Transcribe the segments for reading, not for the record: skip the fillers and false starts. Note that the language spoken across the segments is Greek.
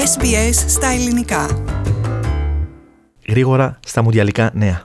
SBS στα ελληνικά. Γρήγορα στα μουντιαλικά νέα.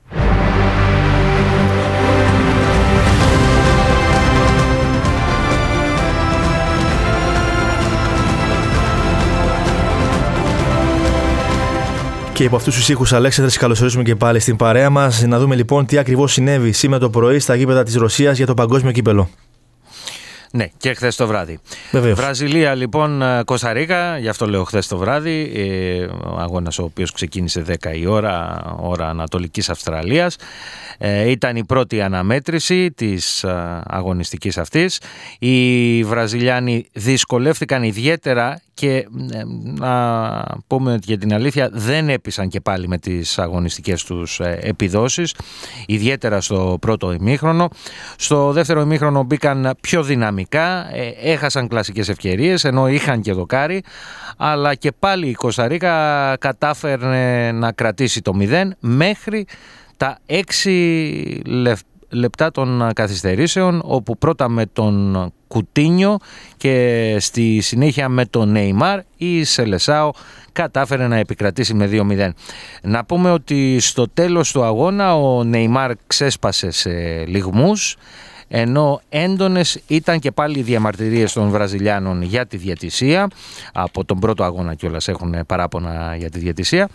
Και από αυτούς τους ήχους, Αλέξανδρε, καλωσορίζουμε και πάλι στην παρέα μας. Να δούμε λοιπόν τι ακριβώς συνέβη σήμερα το πρωί στα γήπεδα της Ρωσίας για το παγκόσμιο κύπελο. Ναι, και χθες το βράδυ. Βεβαίως. Βραζιλία λοιπόν, Κοσταρίκα, γι' αυτό λέω χθες το βράδυ. Ο αγώνας ο οποίος ξεκίνησε 10 η ώρα Ανατολικής Αυστραλίας. Ήταν η πρώτη αναμέτρηση της αγωνιστικής αυτής. Οι Βραζιλιάνοι δυσκολεύτηκαν ιδιαίτερα και να πούμε ότι για την αλήθεια δεν έπεισαν και πάλι με τις αγωνιστικές τους επιδόσεις, ιδιαίτερα στο πρώτο ημίχρονο. Στο δεύτερο ημίχρονο μπήκαν πιο δυναμικά, έχασαν κλασικές ευκαιρίες ενώ είχαν και δοκάρι, αλλά και πάλι η Κοσταρίκα κατάφερε να κρατήσει το 0 μέχρι τα 6 λεπτά των καθυστερήσεων, όπου πρώτα με τον Κουτίνιο και στη συνέχεια με τον Νεϊμάρ η Σελεσάο κατάφερε να επικρατήσει με 2-0. Να πούμε ότι στο τέλος του αγώνα ο Νεϊμάρ ξέσπασε σε λυγμούς, ενώ έντονες ήταν και πάλι οι διαμαρτυρίες των Βραζιλιάνων για τη διαιτησία. Από τον πρώτο αγώνα κιόλας έχουν παράπονα για τη διαιτησία.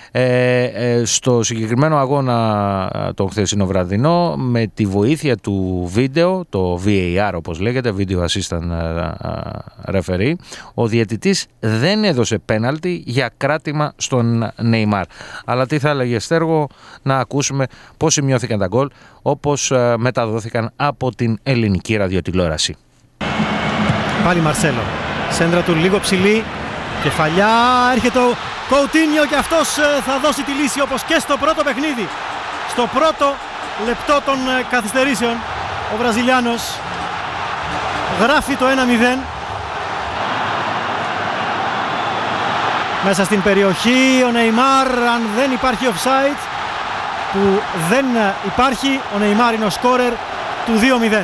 Στο συγκεκριμένο αγώνα τον χθεσινό βραδινό, με τη βοήθεια του βίντεο, το VAR όπως λέγεται, Video Assistant Referee, ο διαιτητής δεν έδωσε πέναλτι για κράτημα στον Νεϊμάρ. Αλλά τι θα έλεγε, Στέργο, να ακούσουμε πώς σημειώθηκαν τα γκολ όπως μεταδόθηκαν από την ελληνική ραδιοτηλεόραση. Πάλι Μαρσέλο, σέντρα του λίγο ψηλή, κεφαλιά, έρχεται ο Κοουτίνιο και αυτός θα δώσει τη λύση όπως και στο πρώτο παιχνίδι. Στο πρώτο λεπτό των καθυστερήσεων ο Βραζιλιάνος γράφει το 1-0. Μέσα στην περιοχή ο Νεϊμάρ, αν δεν υπάρχει offside, που δεν υπάρχει, ο Νεϊμάρ είναι ο σκόρερ του 2-0.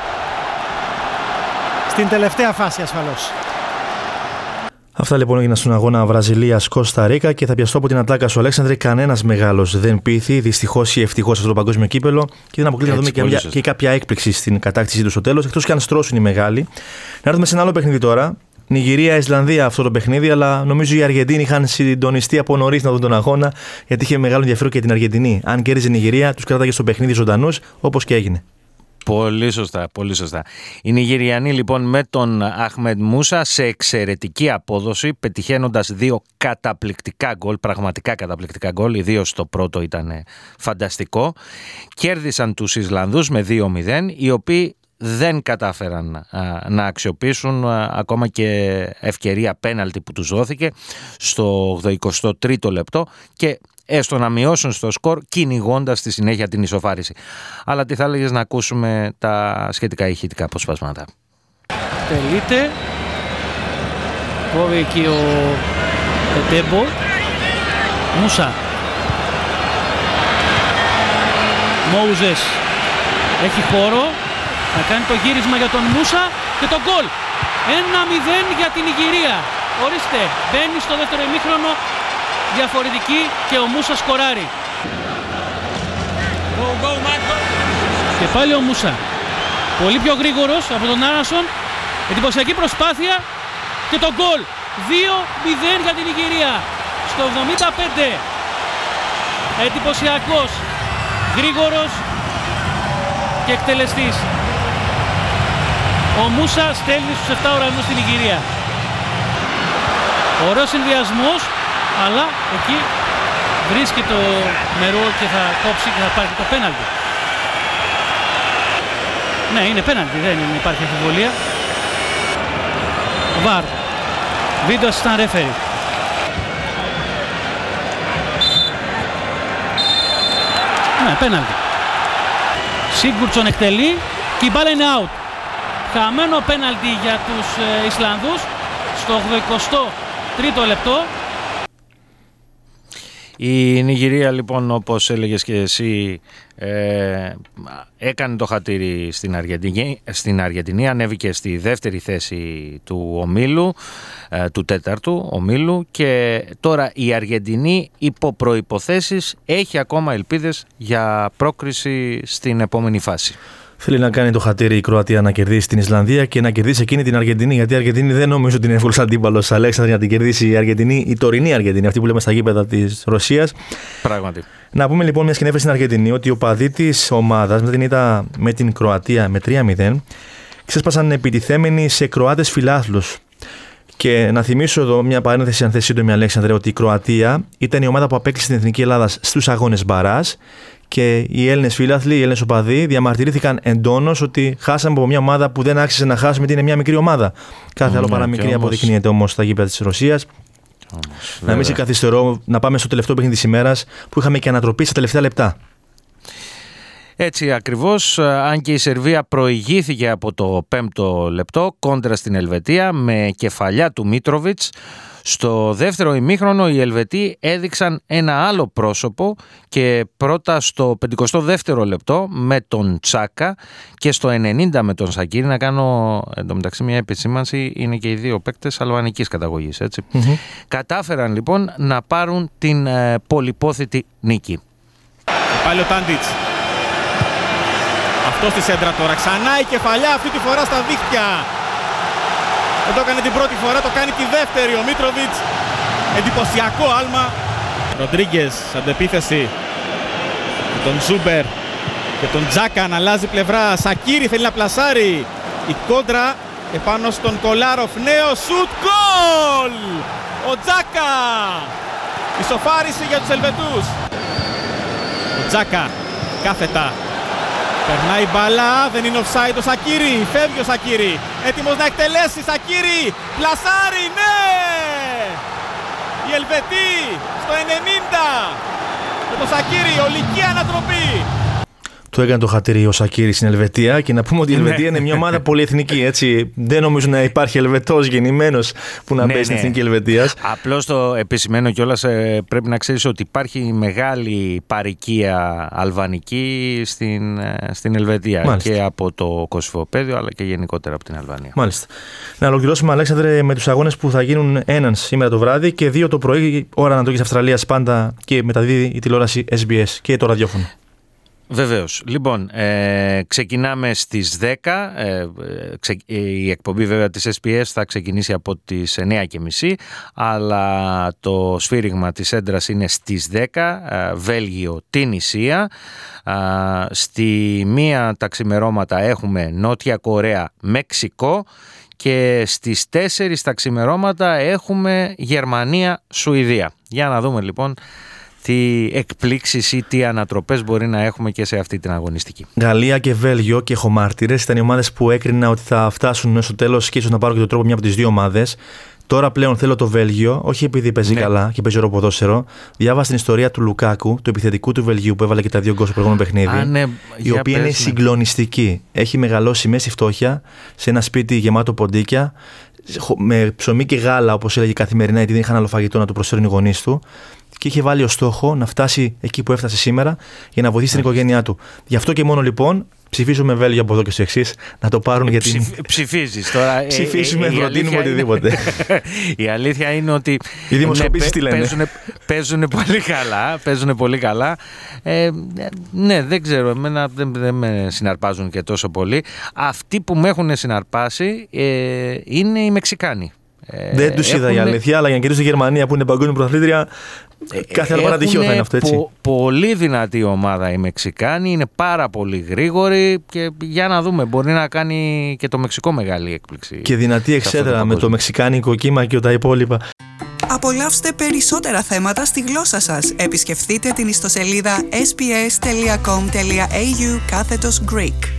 Στην τελευταία φάση ασφαλώς. Αυτά λοιπόν έγιναν στον αγώνα Βραζιλίας-Κοσταρίκα και θα πιαστώ από την ατάκα σου, Αλέξανδρε. Κανένας μεγάλος δεν πείθει, δυστυχώς ή ευτυχώς, αυτό το παγκόσμιο κύπελο, και δεν αποκλείται να δούμε και κάποια έκπληξη στην κατάκτησή του στο τέλος, εκτός και αν στρώσουν οι μεγάλοι. Να έρθουμε σε ένα άλλο παιχνίδι τώρα. Νιγηρία-Ισλανδία αυτό το παιχνίδι, αλλά νομίζω οι Αργεντίνοι είχαν συντονιστεί από νωρίς να δουν τον αγώνα, γιατί είχε μεγάλο ενδιαφέρον και την Αργεντινή. Αν κέρδιζε η Νιγηρία, τους κράταγε στο παιχνίδι ζωντανούς, όπως και έγινε. Πολύ σωστά, πολύ σωστά. Οι Νιγηριανοί λοιπόν με τον Αχμέντ Μούσα σε εξαιρετική απόδοση, πετυχαίνοντας 2 καταπληκτικά γκολ, πραγματικά καταπληκτικά γκολ, ιδίως το πρώτο ήταν φανταστικό, κέρδισαν τους Ισλανδούς με 2-0, οι οποίοι δεν κατάφεραν να αξιοποιήσουν ακόμα και ευκαιρία πέναλτι που τους δόθηκε στο 83ο λεπτό και έστω να μειώσουν στο σκορ, κυνηγώντας στη συνέχεια την ισοφάριση. Αλλά τι θα έλεγες να ακούσουμε τα σχετικά ηχητικά αποσπάσματα. Τελείται. Κόβει εκεί ο Πετέμπο. Μούσα. Μόουζες. Έχει χώρο. Θα κάνει το γύρισμα για τον Μούσα και το γκολ. 1-0 για την Νιγηρία. Ορίστε, μπαίνει στο δεύτερο ημίχρονο διαφορετική και ο Μούσα σκοράρει. Και πάλι ο Μούσα. Πολύ πιο γρήγορος από τον Άρασον. Εντυπωσιακή προσπάθεια και το γκολ. 2-0 για την Νιγηρία. Στο 75. Εντυπωσιακός, γρήγορος και εκτελεστής. Ο Μούσα στέλνει στους 7 ουρανούς στην Νιγηρία. Ωραίος συνδυασμός, αλλά εκεί βρίσκει το νερό και θα κόψει και θα πάρει το πέναλτι. Ναι, είναι πέναλτι, δεν υπάρχει αμφιβολία. Βαρ. Video assistant referee. Ναι, πέναλτι. Σίγκουρτσον εκτελεί και η μπάλα είναι out. Χαμένο πέναλτι για τους Ισλανδούς στο 83ο λεπτό. Η Νιγηρία λοιπόν, όπως έλεγες και εσύ, έκανε το χατήρι στην Αργεντινή, ανέβηκε στη δεύτερη θέση του ομίλου, του τέταρτου ομίλου, και τώρα η Αργεντινή υπό προϋποθέσεις έχει ακόμα ελπίδες για πρόκριση στην επόμενη φάση. Θέλει να κάνει το χατήρι η Κροατία να κερδίσει την Ισλανδία και να κερδίσει εκείνη την Αργεντινή. Γιατί η Αργεντινή δεν νομίζω ότι είναι εύκολος αντίπαλος, Αλέξανδρε, να την κερδίσει η Αργεντινή, η τωρινή Αργεντινή, αυτή που λέμε στα γήπεδα της Ρωσίας. Πράγματι. Να πούμε λοιπόν, μια και στην Αργεντινή, ότι οι οπαδοί της ομάδας μετά την ήττα με την Κροατία με 3-0 ξέσπασαν επιτιθέμενοι σε Κροάτες φιλάθλους. Και να θυμίσω εδώ μια παρένθεση, αν θες σύντομη, Αλέξανδρε, ότι η Κροατία ήταν η ομάδα που απέκλεισε την Εθνική Ελλάδα στους αγώνες μπαράζ. Και οι Έλληνες φίλαθλοι, οι Έλληνες οπαδοί διαμαρτυρήθηκαν εντόνως ότι χάσαμε από μια ομάδα που δεν άξιζε να χάσουμε, γιατί είναι μια μικρή ομάδα. Κάθε άλλο παρά μικρή αποδεικνύεται όμως στα γήπεδα της Ρωσίας. Να μην σε καθυστερώ, να πάμε στο τελευταίο παιχνίδι της ημέρας, που είχαμε και ανατροπή στα τελευταία λεπτά. Έτσι ακριβώς, αν και η Σερβία προηγήθηκε από το 5ο λεπτό κόντρα στην Ελβετία με κεφαλιά του Μίτροβιτς, στο δεύτερο ημίχρονο οι Ελβετοί έδειξαν ένα άλλο πρόσωπο, και πρώτα στο 52ο λεπτό με τον Τσάκα και στο 90 με τον Σακίρι. Να κάνω εντωμεταξύ μια επισήμανση, είναι και οι δύο παίκτες αλβανικής καταγωγής, έτσι. Κατάφεραν λοιπόν να πάρουν την πολυπόθητη νίκη. Πάλι ο Τάντιτς. Αυτό στη σέντρα τώρα, ξανά η κεφαλιά, αυτή τη φορά στα δίχτυα. Δεν το έκανε την πρώτη φορά, το κάνει τη δεύτερη ο Μίτροβιτς. Εντυπωσιακό άλμα. Ροντρίγκες, αντεπίθεση με τον Ζούμπερ και τον Τζάκα, να αλλάζει πλευρά. Σακίρι θέλει να πλασάρει. Η κόντρα επάνω στον Κολάροφ. Νέο σουτ, γκολ! Ο Τζάκα! Ισοφάριση για τους Ελβετούς. Ο Τζάκα κάθετα. Περνάει μπάλα, δεν είναι offside ο Σακίρι, φεύγει ο Σακίρι, έτοιμος να εκτελέσει, Σακίρι, πλασάρι, ναι! Οι Ελβετοί στο 90, με το Σακίρι, ολική ανατροπή. Του έκανε το χατήρι ο Σακίρι στην Ελβετία, και να πούμε ότι η Ελβετία είναι μια ομάδα πολυεθνική, έτσι. Δεν νομίζω να υπάρχει Ελβετός γεννημένος που να παίζει στην Εθνική Ελβετίας. Απλώς το επισημαίνω κιόλας, πρέπει να ξέρεις ότι υπάρχει μεγάλη παροικία αλβανική στην Ελβετία. Μάλιστα. Και από το Κωσυφοπαίδιο, αλλά και γενικότερα από την Αλβανία. Μάλιστα. Να ολοκληρώσουμε, Αλέξανδρε, με τους αγώνες που θα γίνουν, έναν σήμερα το βράδυ και 2 το πρωί, ώρα Ανατολικής Αυστραλίας, πάντα, και μεταδίδει η τηλεόραση SBS και το ραδιόφωνο. Βεβαίως. Λοιπόν, ξεκινάμε στις 10. Η εκπομπή βέβαια της SBS θα ξεκινήσει από τις 9:30, αλλά το σφύριγμα της έντρας είναι στις 10, Βέλγιο, Τινησία. Στη 1 τα ξημερώματα έχουμε Νότια Κορέα, Μεξικό, και στις 4 τα ξημερώματα έχουμε Γερμανία, Σουηδία. Για να δούμε λοιπόν τι εκπλήξεις ή τι ανατροπές μπορεί να έχουμε και σε αυτή την αγωνιστική. Γαλλία και Βέλγιο, και έχω μάρτυρες, ήταν οι ομάδες που έκρινα ότι θα φτάσουν στο τέλος και ίσως να πάρω και τον τρόπο μια από τις δύο ομάδες. Τώρα πλέον θέλω το Βέλγιο, όχι επειδή παίζει καλά και παίζει ποδόσφαιρο. Διάβασα την ιστορία του Λουκάκου, του επιθετικού του Βελγίου, που έβαλε και τα 2 γκολ στο προηγούμενο παιχνίδι. Η οποία είναι συγκλονιστική. Έχει μεγαλώσει μέση φτώχεια, σε ένα σπίτι γεμάτο ποντίκια, με ψωμί και γάλα, όπως έλεγε καθημερινά, γιατί δεν είχαν άλλο φαγητό να του προσφέρουν οι γονείς του. Και είχε βάλει ως στόχο να φτάσει εκεί που έφτασε σήμερα για να βοηθήσει την οικογένειά του. Γι' αυτό και μόνο λοιπόν ψηφίζουμε Βέλγιο από εδώ και στο εξής, να το πάρουν για την. Ψηφίζεις τώρα. Ψηφίζουμε, προτείνουμε οτιδήποτε. Η αλήθεια είναι ότι οι δημοσκοπήσεις τι λένε. Παίζουν πολύ καλά. Ναι, δεν ξέρω, εμένα δεν με συναρπάζουν και τόσο πολύ. Αυτοί που με έχουν συναρπάσει είναι οι Μεξικάνοι. Δεν τους είδα η αλήθεια, αλλά για να κερδίσουν τη Γερμανία που είναι παγκόσμια πρωταθλήτρια, κάθε άλλο παρατυχείο θα είναι αυτό, έτσι. Πολύ δυνατή ομάδα οι Μεξικάνοι, είναι πάρα πολύ γρήγοροι, και για να δούμε, μπορεί να κάνει και το Μεξικό μεγάλη έκπληξη. Και δυνατή εξέδρα με το μεξικάνικο κύμα και τα υπόλοιπα. Απολαύστε περισσότερα θέματα στη γλώσσα σας. Επισκεφτείτε την ιστοσελίδα sbs.com.au/Greek.